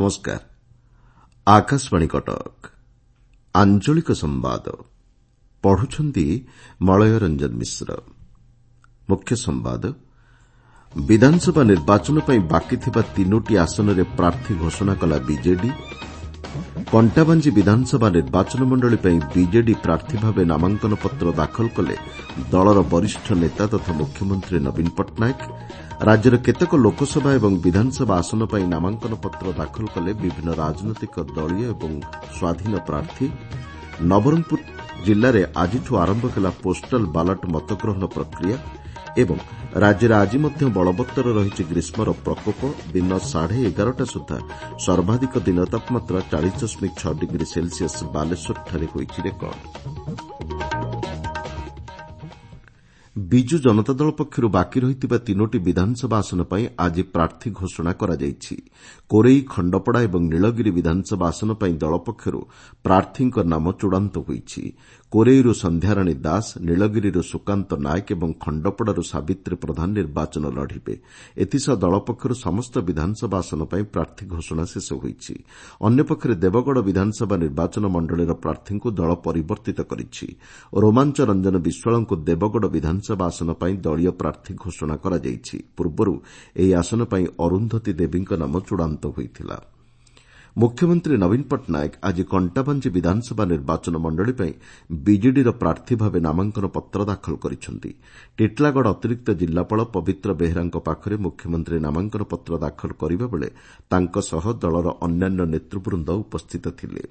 नमस्कार। आकाशवाणी कटक आंचलिक संवाद पढ़ुछंती मलय रंजन मिश्र। मुख्य संवाद विधानसभा निर्वाचन पर बाकी थिबा 3टी आसन रे प्रार्थी घोषणा कला बीजेडी। कंटाबांजी विधानसभा निर्वाचन मंडली पर बीजेडी प्रार्थी भावे नामांकन पत्र दाखल कले दलर वरिष्ठ नेता तथा मुख्यमंत्री नवीन पट्टनायक। राज्यर केतेक लोकसभा एवं विधानसभा आसन पर नामांकन पत्र दाखल कले विभिन्न राजनैतिक दलीय एवं स्वाधीन प्रार्थी। नवरंगपुर जिले में आज आरंभ कला पोस्टाल बालट मतग्रहण प्रक्रिया एवं राज्य में आज बलवत्तर रही ग्रीष्मर प्रकोप। दिन 11:30 सुधा सर्वाधिक दिन तापमात्रा 40.6 डिग्री सेल्सियस बालेश्वर होईछि रेकर्ड। विजु जनता दल पक्षर बाकी रहिथिबा 3टी विधानसभा आसन पर आज प्रार्थी घोषणा करा जायछि। कोरेई, खंडपड़ा एवं नीलगिरी विधानसभा आसन पर दल पक्षर प्रार्थी नाम चूड़ांत होईछि। कोरेईरू संध्याराणी दास, नीलगिरी सुकांत नायक एवं खंडपड़ारू सावित्री प्रधान निर्वाचन लढ़िबे। एथिसह दल पक्षर समस्त विधानसभा आसन पर प्रार्थी घोषणा शेष होईछि। अन्यपक्षरे देवगढ़ विधानसभा निर्वाचन मंडलीर प्रार्थी दल परिवर्तित करिछि। रोमांच रंजन विश्वाल को देवगढ़ विधानसभा आसन पर दलीय प्रार्थी घोषणा करा जायछि। पूर्वरू एही आसन पर अरुंधती देवी नाम चूड़ांत होईथिला। मुख्यमंत्री नवीन पट्टनायक आज कंटाबांजी विधानसभा निर्वाचन मंडली पर बीजेडीर प्रार्थी भावे नामांकन पत्र दाखल करिसेंति। टिटलागढ़ अतिरिक्त जिल्लापाल पवित्र बेहेरा पाखरे मुख्यमंत्री नामांकन पत्र दाखल करबा बेले तांको सह दलर अन्यान्य नेतृवृंद उपस्थित थिले।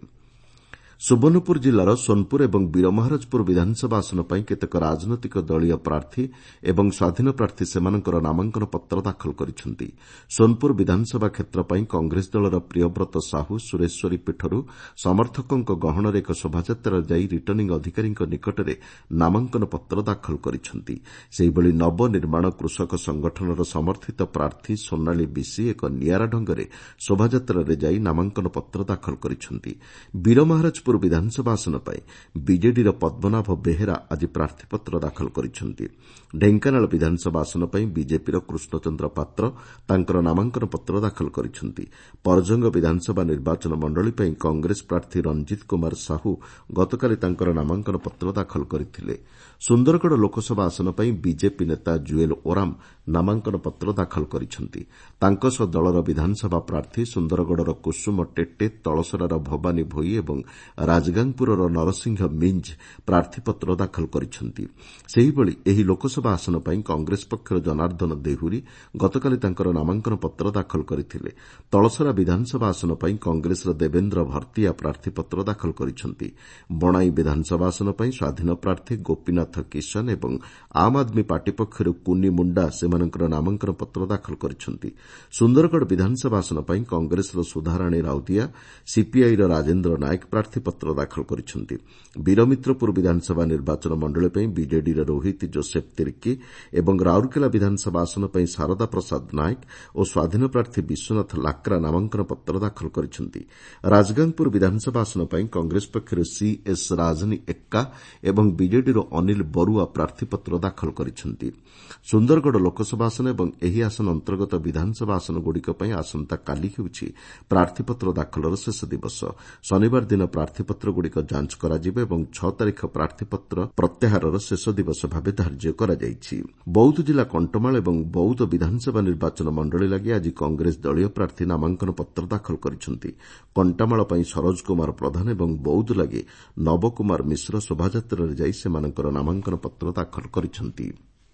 सुवर्णपुर जिलार सोनपुर एवं वीरमहाराजपुर विधानसभा आसन पर केतेक राजनैतिक दलीय प्रार्थी एवं स्वाधीन प्रार्थी सेमानकर नामांकन पत्र दाखल करिसेंति। सोनपुर विधानसभा क्षेत्र पर कांग्रेस दलर प्रियव्रत साहू सुरेश्वरी पीठरू समर्थकों गहणर एक शोभायात्रा जाई रिटर्निंग अधिकारी निकटरे नामांकन पत्र दाखल करिसेंति। सेहिभଳି नवनिर्माण कृषक संगठनर समर्थित प्रार्थी सोनाली बिसी एक नियारा ढंगरे शोभायात्रा जाई नामांकन पत्र दाखल करिसेंति। वीरमहाराज विधानसभा आसन पर बीजेडीर पद्मनाभ बेहेरा आज प्रार्थीपत्र दाखल करिसेंति। ढेंकानाल विधानसभा आसन पर बीजेपीर कृष्णचंद्र पात्र तांकर नामांकन पत्र दाखल करिसेंति। परजंग विधानसभा निर्वाचन मंडली पर कांग्रेस प्रार्थी रंजीत कुमार साहू गतकाली तांकर नामांकन पत्र दाखल करथिले। सुंदरगढ़ लोकसभा आसन पर बीजेपी नेता जुएल ओराम नामांकन पत्र दाखल करिसेंति। तांको सह दलर विधानसभा प्रार्थी सुंदरगढ़र कुसुम टेटे, तलसरार भवानी भोई एवं राजगांगपुरर नरसिंह मिंज प्रार्थीपत्र दाखल करिसेंति। सेहिभଳି ଏହି लोकसभा आसन पर कांग्रेस पक्षर जनार्दन देहुरी गतकाली तांकर नामांकन पत्र दाखल करथिले। तलसरा विधानसभा आसन पर कांग्रेसर देवेन्द्र भर्तिया प्रार्थीपत्र दाखल करिसेंति। बणाई विधानसभा आसन पर स्वाधीन प्रार्थी गोपीनाथ किशन एवं आम आदमी पार्टी पक्षर कुनी मुंडा सेमानकर नामांकन पत्र दाखल करिसेंति। सुंदरगढ़ विधानसभा आसन पर कांग्रेसर सुधाराणी राउतिया, सीपीआईर राजेन्द्र नायक प्रार्थीपत्र दाखल करिसेंति। वीरमित्रपुर विधानसभा निर्वाचन मंडली पर बीजेडीर रोहित जोसेफ तिर्की एवं राउरकेला विधानसभा आसन पर शारदा प्रसाद नायक और स्वाधीन प्रार्थी विश्वनाथ लाक्रा नामांकन पत्र दाखल करिसेंति। राजगांगपुर विधानसभा आसन पर कांग्रेस पक्षर सीएस राजनी एक्का एवं बीजेडीर अनिल बरुआ प्रार्थीपत्र दाखल करिसेंति। सुंदरगढ़ लोकसभा आसन एवं एही आसन अंतर्गत विधानसभा आसन गुड़िक आसंता काली हेउछि प्रार्थीपत्र दाखलर शेष दिवस। शनिवार दिन प्रार्थीपत्र गुड़िक जांच कराଯିବ ଏବଂ 6 तारिख प्रार्थीपत्र प्रत्याहारर शेष दिवस भाବେ धार्य କରାଯାଇଛି। बौद्ध जिला कंटमाल एवं बौद्ध विधानसभा निर्वाचन मंडली लागि आज कांग्रेस दलीय प्रार्थी नामांकन पत्र दाखल करिसेंति। कंटामाल पई सरोज कुमार प्रधान एवं बौद्ध लागि नवकुमार मिश्र शोभायात्रा जाई सेमानकर नामांकन पत्र दाखल करिसेंति।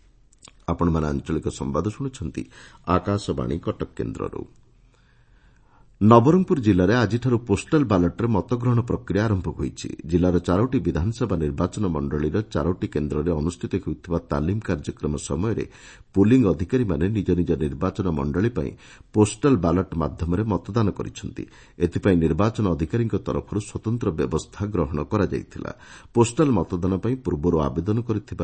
आपण आंचलिक संवाद शुणुछंती आकाशवाणी कटक केन्द्ररू। नवरंगपुर जिले में आज पोस्टाल बालट्रे मतग्रहण प्रक्रिया आरंभ होईछि। जिलार 4टी विधानसभा निर्वाचन मंडलीर 4टी केन्द्र में अनुष्ठित होउथिबा तालीम कार्यक्रम समय पुलिंग अधिकारी माने निज निज निर्वाचन मंडली पई पोस्टाल बालट माध्यम मतदान करिसेंति। एथिपई निर्वाचन अधिकारी तरफରୁ स्वतंत्र व्यवस्था ग्रहण करा जायथिला। पोस्टाल मतदान पई पूर्वରୁ आवेदन करथिबा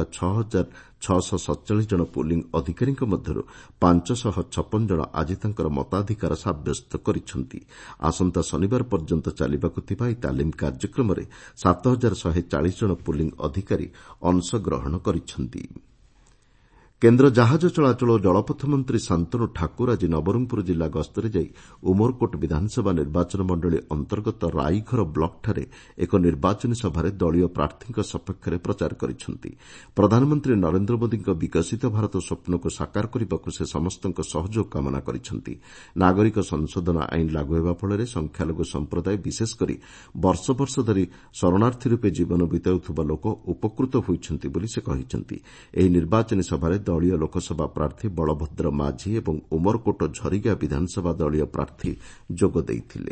6647 जन पुलिंग अधिकारी मध्यରୁ 556 जन आज तांकर मताधिकार साब्यस्त करिसेंति। आसंता शनिवार पर्यंत चलिबाकु थिबा ଏହି तालीम कार्यक्रम 7140 जन पुलिंग अधिकारी अंशग्रहण करिसेंति। କେନ୍ଦ୍ର ଜାହାଜ ଚଳାଚଳ ଓ ଜଳପଥ ମନ୍ତ୍ରୀ ଶାନ୍ତନୁ ଠାକୁର ଆଜି ନବରଙ୍ଗପୁର ଜିଲ୍ଲା ଗସ୍ତରେ ଯାଇ ଉମରକୋଟ ବିଧାନସଭା ନିର୍ବାଚନ ମଣ୍ଡଳୀ ଅନ୍ତର୍ଗତ ରାଇଘର ବ୍ଲକଠାରେ ଏକ ନିର୍ବାଚନୀ ସଭାରେ ଦଳୀୟ ପ୍ରାର୍ଥୀଙ୍କ ସପକ୍ଷରେ ପ୍ରଚାର କରିଛନ୍ତି। ପ୍ରଧାନମନ୍ତ୍ରୀ ନରେନ୍ଦ୍ର ମୋଦିଙ୍କ ବିକଶିତ ଭାରତ ସ୍ୱପ୍ନକୁ ସାକାର କରିବାକୁ ସେ ସମସ୍ତଙ୍କ ସହଯୋଗ କାମନା କରିଛନ୍ତି। ନାଗରିକ ସଂଶୋଧନ ଆଇନ ଲାଗୁ ହେବା ଫଳରେ ସଂଖ୍ୟାଲଘୁ ସମ୍ପ୍ରଦାୟ ବିଶେଷକରି ବର୍ଷ ବର୍ଷ ଧରି ଶରଣାର୍ଥୀ ରୂପେ ଜୀବନ ବିତାଉଥିବା ଲୋକ ଉପକୃତ ହୋଇଛନ୍ତି ବୋଲି ସେ କହିଛନ୍ତି। ଏହି ନିର୍ବାଚନୀ ସଭାରେ ଦଳୀୟ ଲୋକସଭା ପ୍ରାର୍ଥୀ ବଳଭଦ୍ର ମାଝୀ ଏବଂ ଉମରକୋଟ ଝରିଗା ବିଧାନସଭା ଦଳୀୟ ପ୍ରାର୍ଥୀ ଯୋଗ ଦେଇଥିଲେ।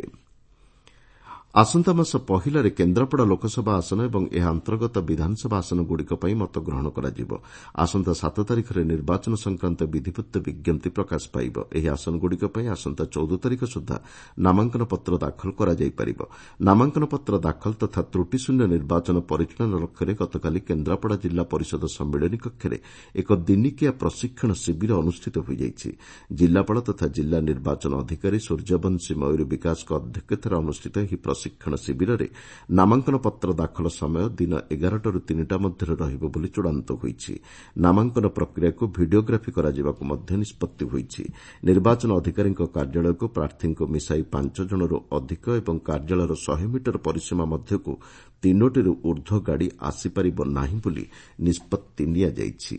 ଆସନ୍ତା ମାସ ପହିଲାରେ କେନ୍ଦ୍ରାପଡ଼ା ଲୋକସଭା ଆସନ ଏବଂ ଏହା ଅନ୍ତର୍ଗତ ବିଧାନସଭା ଆସନଗୁଡ଼ିକ ପାଇଁ ମତଗ୍ରହଣ କରାଯିବ। ଆସନ୍ତା 7 ତାରିଖରେ ନିର୍ବାଚନ ସଂକ୍ରାନ୍ତ ବିଧିବଦ୍ଧ ବିଜ୍ଞପ୍ତି ପ୍ରକାଶ ପାଇବ। ଏହି ଆସନଗୁଡ଼ିକ ପାଇଁ ଆସନ୍ତା 14 ତାରିଖ ସୁଦ୍ଧା ନାମାଙ୍କନ ପତ୍ର ଦାଖଲ କରାଯାଇପାରିବ। ନାମାଙ୍କନ ପତ୍ର ଦାଖଲ ତଥା ତ୍ରୁଟିଶୂନ୍ୟ ନିର୍ବାଚନ ପରିଚାଳନା ଲକ୍ଷ୍ୟରେ ଗତକାଲି କେନ୍ଦ୍ରାପଡ଼ା ଜିଲ୍ଲା ପରିଷଦ ସମ୍ମିଳନୀ କକ୍ଷରେ ଏକ ଦିନିକିଆ ପ୍ରଶିକ୍ଷଣ ଶିବିର ଅନୁଷ୍ଠିତ ହୋଇଯାଇଛି। ଜିଲ୍ଲାପାଳ ତଥା ଜିଲ୍ଲା ନିର୍ବାଚନ ଅଧିକାରୀ ସୂର୍ଯ୍ୟବଂଶୀ ମୟୂରୀ ବିକାଶଙ୍କ ଅଧ୍ୟକ୍ଷତାରେ ଅନୁଷ୍ଠିତ ଏହି ପ୍ରଶିକ୍ଷଣ ଶିବିରରେ ନାମାଙ୍କନ ପତ୍ର ଦାଖଲ ସମୟ ଦିନ 11ଟାରୁ 3ଟା ମଧ୍ୟରେ ରହିବ ବୋଲି ଚୂଡ଼ାନ୍ତ ହୋଇଛି। ନାମାଙ୍କନ ପ୍ରକ୍ରିୟାକୁ ଭିଡିଓଗ୍ରାଫି କରାଯିବାକୁ ମଧ୍ୟ ନିଷ୍ପତ୍ତି ହୋଇଛି। ନିର୍ବାଚନ ଅଧିକାରୀଙ୍କ କାର୍ଯ୍ୟାଳୟକୁ ପ୍ରାର୍ଥୀଙ୍କୁ ମିଶାଇ 5 ଜଣରୁ ଅଧିକ ଏବଂ କାର୍ଯ୍ୟାଳୟର 100 ମିଟର ପରିସୀମା ମଧ୍ୟକୁ 3ଟିରୁ ଊର୍ଦ୍ଧ୍ୱ ଗାଡ଼ି ଆସିପାରିବ ନାହିଁ ବୋଲି ନିଷ୍ପତ୍ତି ନିଆଯାଇଛି।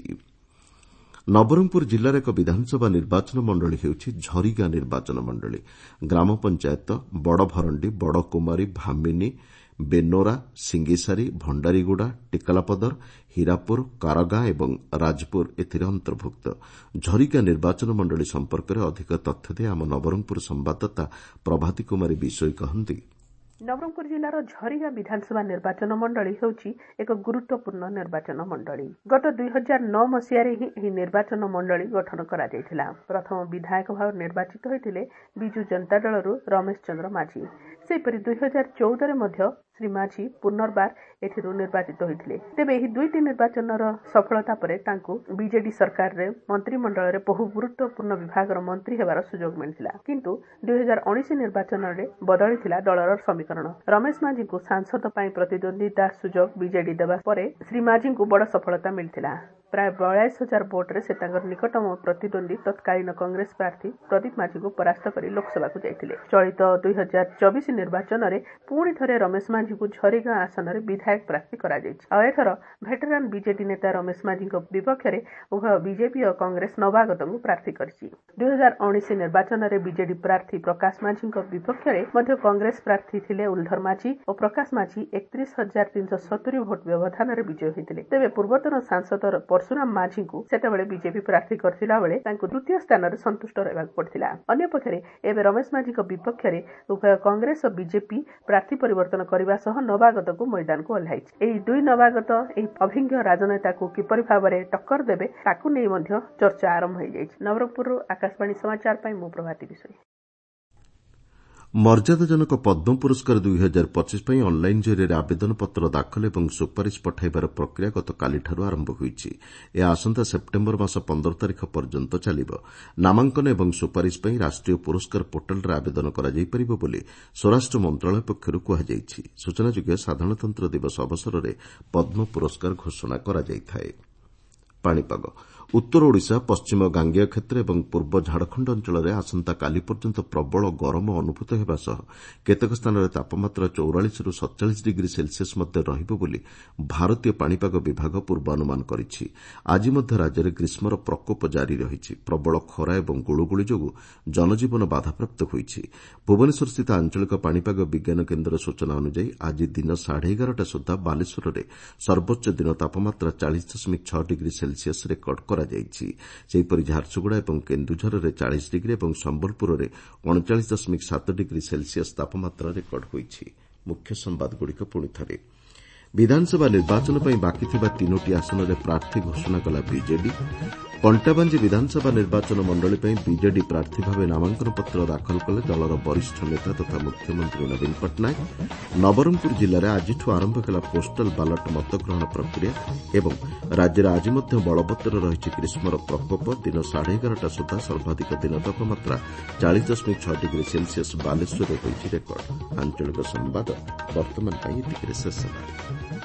ନବରଙ୍ଗପୁର ଜିଲ୍ଲାର ଏକ ବିଧାନସଭା ନିର୍ବାଚନ ମଣ୍ଡଳୀ ହେଉଛି ଝରିଗା ନିର୍ବାଚନ ମଣ୍ଡଳୀ। ଗ୍ରାମ ପଞ୍ଚାୟତ ବଡ଼ଭରଣ୍ଡି, ବଡ଼କୁମାରୀ, ଭାମିନୀ, ବେନୋରା, ସିଙ୍ଗିସାରୀ, ଭଣ୍ଡାରୀଗୁଡ଼ା, ଟିକଲାପଦର, ହୀରାପୁର, କାରଗାଁ ଏବଂ ରାଜପୁର ଏଥିରେ ଅନ୍ତର୍ଭୁକ୍ତ। ଝରିଗା ନିର୍ବାଚନ ମଣ୍ଡଳୀ ସମ୍ପର୍କରେ ଅଧିକ ତଥ୍ୟ ଦେଇ ଆମ ନବରଙ୍ଗପୁର ସମ୍ବାଦଦାତା ପ୍ରଭାତୀ କୁମାରୀ ବିଶୋଇ କହନ୍ତି। ନବରଙ୍ଗପୁର ଜିଲ୍ଲାର ଝରିଗା ବିଧାନସଭା ନିର୍ବାଚନ ମଣ୍ଡଳୀ ହେଉଛି ଏକ ଗୁରୁତ୍ୱପୂର୍ଣ୍ଣ ନିର୍ବାଚନ ମଣ୍ଡଳୀ। ଗତ 2009 ମସିହାରେ ହିଁ ଏହି ନିର୍ବାଚନ ମଣ୍ଡଳୀ ଗଠନ କରାଯାଇଥିଲା। ପ୍ରଥମ ବିଧାୟକ ଭାବେ ନିର୍ବାଚିତ ହୋଇଥିଲେ ବିଜୁ ଜନତା ଦଳରୁ ରମେଶ ଚନ୍ଦ୍ର ମାଝୀ। ସେହିପରି 2014ରେ ମଧ୍ୟ ଶ୍ରୀ ମାଝୀ ପୁନର୍ବାର ଏଥିରୁ ନିର୍ବାଚିତ ହୋଇଥିଲେ। ତେବେ ଏହି ଦୁଇଟି ନିର୍ବାଚନର ସଫଳତା ପରେ ତାଙ୍କୁ ବିଜେଡି ସରକାରରେ ମନ୍ତ୍ରିମଣ୍ଡଳରେ ବହୁ ଗୁରୁତ୍ୱପୂର୍ଣ୍ଣ ବିଭାଗର ମନ୍ତ୍ରୀ ହେବାର ସୁଯୋଗ ମିଳିଥିଲା। କିନ୍ତୁ 2019 ନିର୍ବାଚନରେ ବଦଳିଥିଲା ଦଳର ସମୀକରଣ। ରମେଶ ମାଝୀଙ୍କୁ ସାଂସଦ ପାଇଁ ପ୍ରତିଦ୍ୱନ୍ଦିତା ସୁଯୋଗ ବିଜେଡି ଦେବା ପରେ ଶ୍ରୀ ମାଝୀଙ୍କୁ ବଡ଼ ସଫଳତା ମିଳିଥିଲା। ପ୍ରାୟ 42,000 ଭୋଟରେ ସେ ତାଙ୍କର ନିକଟତମ ପ୍ରତିଦ୍ୱନ୍ଦ୍ୱୀ ତତ୍କାଳୀନ କଂଗ୍ରେସ ପ୍ରାର୍ଥୀ ପ୍ରଦୀପ ମାଝୀଙ୍କୁ ପରାସ୍ତ କରି ଲୋକସଭାକୁ ଯାଇଥିଲେ। ଚଳିତ 2024 ନିର୍ବାଚନରେ ପୁଣି ଥରେ ରମେଶ ମାଝୀଙ୍କୁ ଝରିଗାଁ ଆସନରେ ବିଧାୟକ ପ୍ରାର୍ଥୀ କରାଯାଇଛି। ଆଉ ଏଥର ଭେଟରାନ ବିଜେଡି ନେତା ରମେଶ ମାଝୀଙ୍କ ବିପକ୍ଷରେ ଉଭୟ ବିଜେପି ଓ କଂଗ୍ରେସ ନବାଗତଙ୍କୁ ପ୍ରାର୍ଥୀ କରିଛି। 2019 ନିର୍ବାଚନରେ ବିଜେଡି ପ୍ରାର୍ଥୀ ପ୍ରକାଶ ମାଝୀଙ୍କ ବିପକ୍ଷରେ ମଧ୍ୟ କଂଗ୍ରେସ ପ୍ରାର୍ଥୀ ଥିଲେ ଉଲ୍ଲଧର ମାଝୀ ଓ ପ୍ରକାଶ ମାଝୀ 31,370 ଭୋଟ ବ୍ୟବଧାନରେ ବିଜୟୀ ହୋଇଥିଲେ। ତେବେ ପୂର୍ବତନ ସାଂସଦ ପରଶୁରାମ ମାଝୀଙ୍କୁ ସେତେବେଳେ ବିଜେପି ପ୍ରାର୍ଥୀ କରିଥିଲା ବେଳେ ତାଙ୍କୁ ତୃତୀୟ ସ୍ଥାନରେ ସନ୍ତୁଷ୍ଟ ରହିବାକୁ ପଡ଼ିଥିଲା। ଅନ୍ୟପକ୍ଷରେ ଏବେ ରମେଶ ମାଝୀଙ୍କ ବିପକ୍ଷରେ ଉଭୟ କଂଗ୍ରେସ ଓ ବିଜେପି ପ୍ରାର୍ଥୀ ପରିବର୍ତ୍ତନ କରିବା ସହ ନବାଗତକୁ ମଇଦାନକୁ ଓହ୍ଲାଇଛି। ଏହି ଦୁଇ ନବାଗତ ଏହି ଅଭିଜ୍ଞ ରାଜନେତାକୁ କିପରି ଭାବରେ ଟକ୍କର ଦେବେ ତାକୁ ନେଇ ମଧ୍ୟ ଚର୍ଚ୍ଚା ଆରମ୍ଭ ହୋଇଯାଇଛି। ନବରଙ୍ଗପୁରରୁ ଆକାଶବାଣୀ ସମାଚାର ପାଇଁ ମୁଁ ପ୍ରଭାତୀ ବିଶୋଇ। ମର୍ଯ୍ୟାଦାଜନକ ପଦ୍ମ ପୁରସ୍କାର 2025 ପାଇଁ ଅନ୍ଲାଇନ୍ ଜରିଆରେ ଆବେଦନପତ୍ର ଦାଖଲ ଏବଂ ସୁପାରିଶ ପଠାଇବାର ପ୍ରକ୍ରିୟା ଗତକାଲିଠାରୁ ଆରମ୍ଭ ହୋଇଛି। ଏହା ଆସନ୍ତା ସେପ୍ଟେମ୍ବର ମାସ 15 ତାରିଖ ପର୍ଯ୍ୟନ୍ତ ଚାଲିବ। ନାମାଙ୍କନ ଏବଂ ସୁପାରିଶ ପାଇଁ ରାଷ୍ଟ୍ରୀୟ ପୁରସ୍କାର ପୋର୍ଟାଲରେ ଆବେଦନ କରାଯାଇପାରିବ ବୋଲି ସ୍ୱରାଷ୍ଟ୍ର ମନ୍ତ୍ରଣାଳୟ ପକ୍ଷରୁ କୁହାଯାଇଛି। ସୂଚନାଯୋଗ୍ୟ ସାଧାରଣତନ୍ତ୍ର ଦିବସ ଅବସରରେ ପଦ୍ମ ପୁରସ୍କାର ଘୋଷଣା କରାଯାଇଥାଏ। ପାଣିପାଗ ଉତ୍ତର ଓଡ଼ିଶା, ପଶ୍ଚିମ ଗାଙ୍ଗେୟ କ୍ଷେତ୍ର ଏବଂ ପୂର୍ବ ଝାଡ଼ଖଣ୍ଡ ଅଞ୍ଚଳରେ ଆସନ୍ତାକାଲି ପର୍ଯ୍ୟନ୍ତ ପ୍ରବଳ ଗରମ ଅନୁଭୂତ ହେବା ସହ କେତେକ ସ୍ଥାନରେ ତାପମାତ୍ରା 44ରୁ 47 ଡିଗ୍ରୀ ସେଲ୍ସିୟସ୍ ମଧ୍ୟରେ ରହିବ ବୋଲି ଭାରତୀୟ ପାଣିପାଗ ବିଭାଗ ପୂର୍ବାନୁମାନ କରିଛି। ଆଜି ମଧ୍ୟ ରାଜ୍ୟରେ ଗ୍ରୀଷ୍ମର ପ୍ରକୋପ ଜାରି ରହିଛି। ପ୍ରବଳ ଖରା ଏବଂ ଗୁଳୁଗୁଳି ଯୋଗୁଁ ଜନଜୀବନ ବାଧାପ୍ରାପ୍ତ ହୋଇଛି। ଭୁବନେଶ୍ୱରସ୍ଥିତ ଆଞ୍ଚଳିକ ପାଣିପାଗ ବିଜ୍ଞାନ କେନ୍ଦ୍ର ସୂଚନା ଅନୁଯାୟୀ ଆଜି ଦିନ 11:30 ସୁଦ୍ଧା ବାଲେଶ୍ୱରରେ ସର୍ବୋଚ୍ଚ ଦିନ ତାପମାତ୍ରା 40.6 ଡିଗ୍ରୀ ସେଲ୍ସିୟସ୍ ରେକର୍ଡ କରାଯାଇଛି। ସେହିପରି ଝାରସୁଗୁଡ଼ା ଏବଂ କେନ୍ଦୁଝରରେ 40 ଡିଗ୍ରୀ ଏବଂ ସମ୍ବଲପୁରରେ 39.7 ଡିଗ୍ରୀ ସେଲ୍ସିୟସ୍ ତାପମାତ୍ରା ରେକର୍ଡ ହୋଇଛି। ମୁଖ୍ୟ ସମ୍ବାଦଗୁଡ଼ିକ ପୁଣିଥରେ। ବିଧାନସଭା ନିର୍ବାଚନ ପାଇଁ ବାକିଥିବା 3ଟି ଆସନରେ ପ୍ରାର୍ଥୀ ଘୋଷଣା କଲା ବିଜେଡି। କଣ୍ଟାବାଞ୍ଜି ବିଧାନସଭା ନିର୍ବାଚନ ମଣ୍ଡଳୀ ପାଇଁ ବିଜେଡି ପ୍ରାର୍ଥୀ ଭାବେ ନାମାଙ୍କନ ପତ୍ର ଦାଖଲ କଲେ ଦଳର ବରିଷ୍ଠ ନେତା ତଥା ମୁଖ୍ୟମନ୍ତ୍ରୀ ନବୀନ ପଟ୍ଟନାୟକ। ନବରଙ୍ଗପୁର ଜିଲ୍ଲାରେ ଆଜିଠୁ ଆରମ୍ଭ ହେଲା ପୋଷ୍ଟାଲ ବାଲଟ ମତଗ୍ରହଣ ପ୍ରକ୍ରିୟା ଏବଂ ରାଜ୍ୟରେ ଆଜି ମଧ୍ୟ ବଳବତ୍ତର ରହିଛି ଗ୍ରୀଷ୍ମର ପ୍ରକୋପ। ଦିନ 11:30 ସୁଦ୍ଧା ସର୍ବାଧିକ ଦିନ ତାପମାତ୍ରା 40.6 ଡିଗ୍ରୀ ସେଲ୍ସିୟସ୍ ବାଲେଶ୍ୱରରେ ହୋଇଛି ରେକର୍ଡ। ଆଞ୍ଚଳିକ ସମ୍ବାଦ ବର୍ତ୍ତମାନ ପାଇଁ ଏତିକିରେ ଶେଷ ହେଲା।